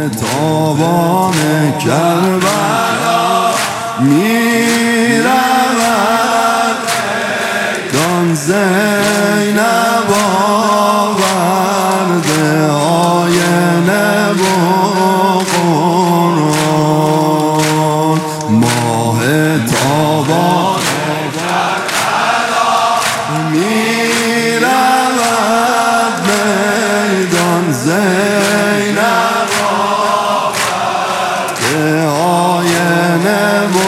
تابان کربلا میرود دان زینب آورده آینه و قرآن ماه تابان کربلا میرود میدان زینب آورده آینه و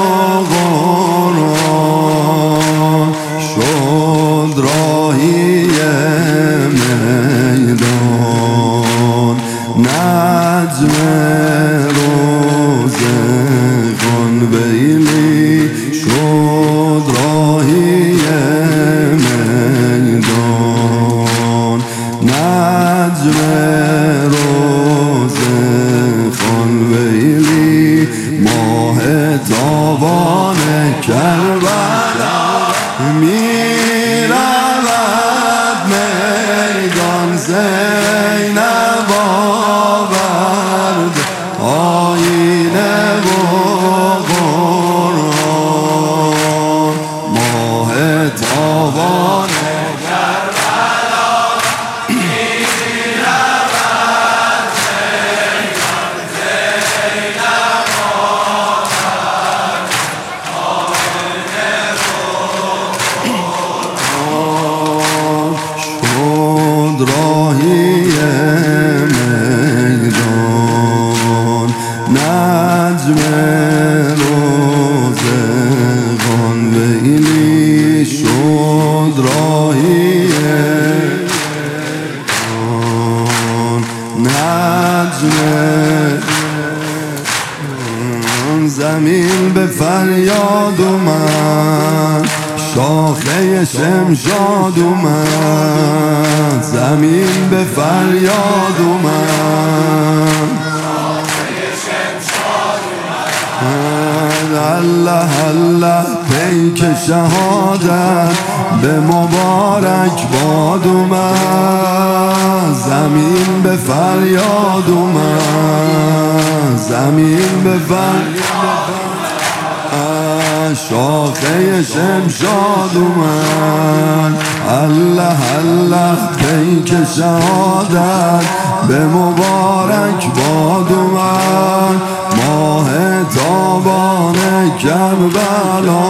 قرآن شد راهی میدان نجم روزگان ویلی شد راهی میدان نجم روزگان ویلی ماه تابان کربلا میرود میدان زینب آورد آینه و قرآن ماه تابان کربلا میرود میدان زینب آورد آینه شد راهی میدان نجم روزگان ویلی شد راهی نجم زمین به فریاد اومد شاخه شمشاد اومد زمین به فریاد اومد الله الله پیک شهادت به مبارک باد اومد زمین به فریاد اومد زمین به فریاد شاخه شمشاد اومد الله الله پیک شهادت به مبارک باد اومد ماه تابان کربلا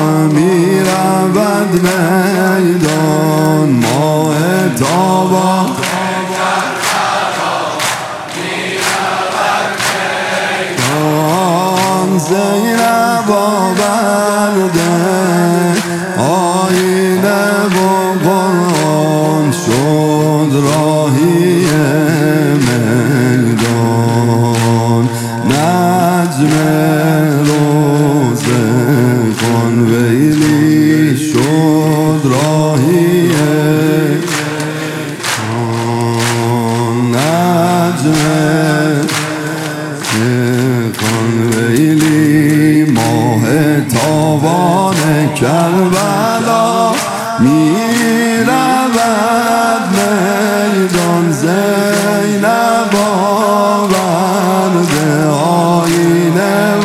میرود میدان ماه تابان کربلا میرود میدان زینب آورده آینه و قرآن شد راهی میدان نجم روزگان ویلی شد راهی نجم روزگان ویلی ماه تابان کربلا میرود میدان زینب آورده آینه و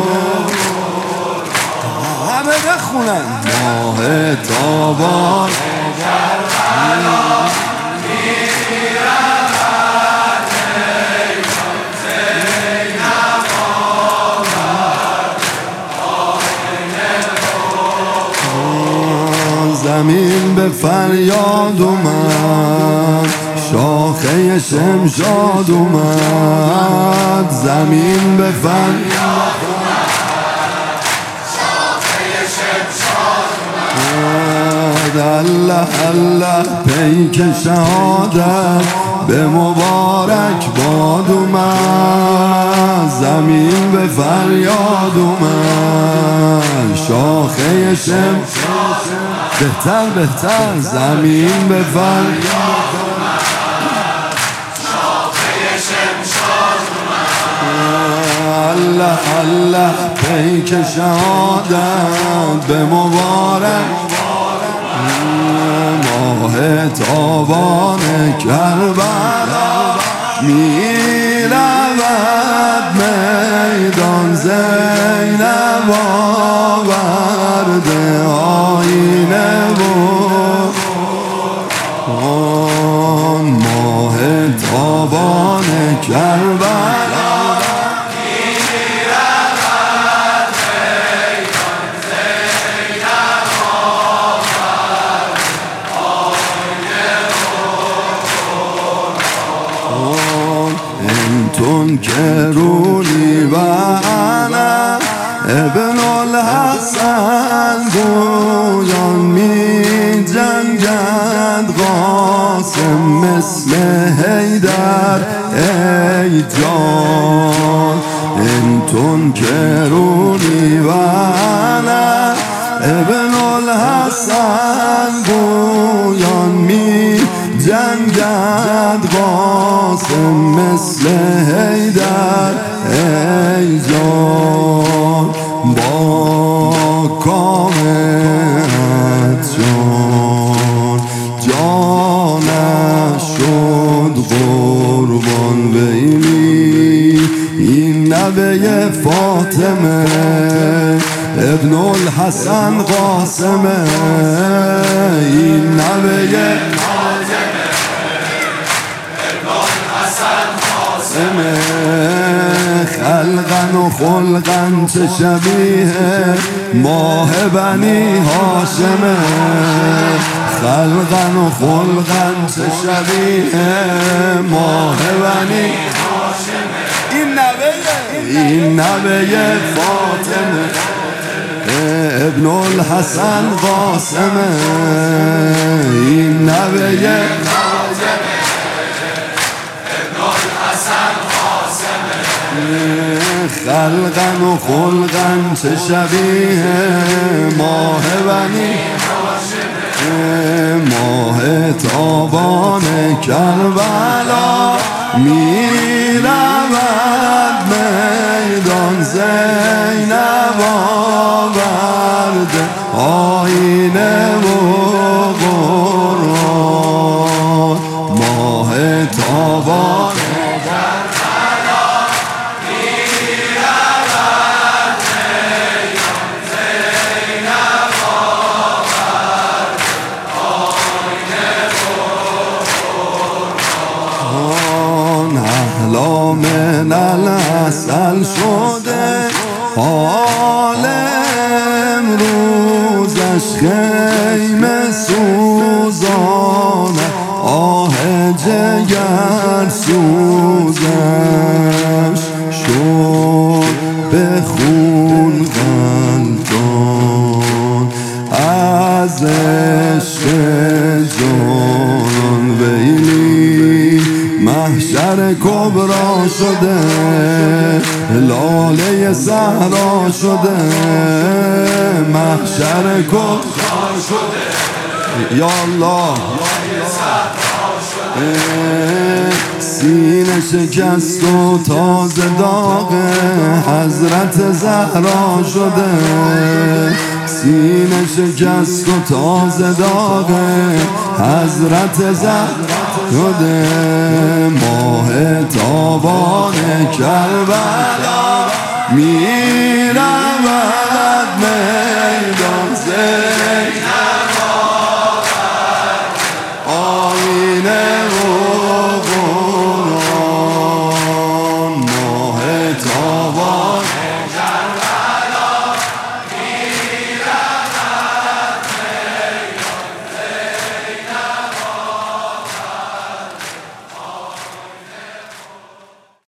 همه بخونن ماه تابان کربلا میرود میدان زینب آورده آینه و زمین به فریاد اومد شاخه شمشاد اومد زمین به فریاد اومد شاخه شمشاد اومد الله الله پیک شهادت به مبارک باد اومد زمین به فریاد اومد شاخه شمشاد بهتر زمین به فریاد الله الله پیک شهادت به مبارک ماه تابان کربلا میرود میدان زینب آورده آینه و آن ماه تابان کربلا تنكروني وأنا ابن الحسن گویان می جنگند قاسم مثل حیدر ای جان ان تنكروني وأنا ابن الحسن گویان می جنگند قاسم مثل حیدر ای جان با کامت جانش شد قربان ویلی این نوه فاطمه ابن الحسن قاسمه این نوه خلقا و خلقا چه شبیه ماه بنی هاشمه خلقا و خلقا چه شبیه ماه بنی این نوه فاطمه ابن الحسن قاسمه این نوه خلقا و خلقا چه شبیه ماه بنی ماه تابان کربلا می رود میدان زینب آورده آینه و قرآن ماه تابان من العسل شده حال امروزش خیمه سوزانه آه جگر سوزش شد به خون غلطان از عشق جانان ویلی محشر کبرا شده لاله صحرا شده محشر کبرا شده یا الله سینه شکست و تازه داغ حضرت زهرا شده سینه شکست و تازه داغ حضرت زهرا شده ماه تابان کربلا می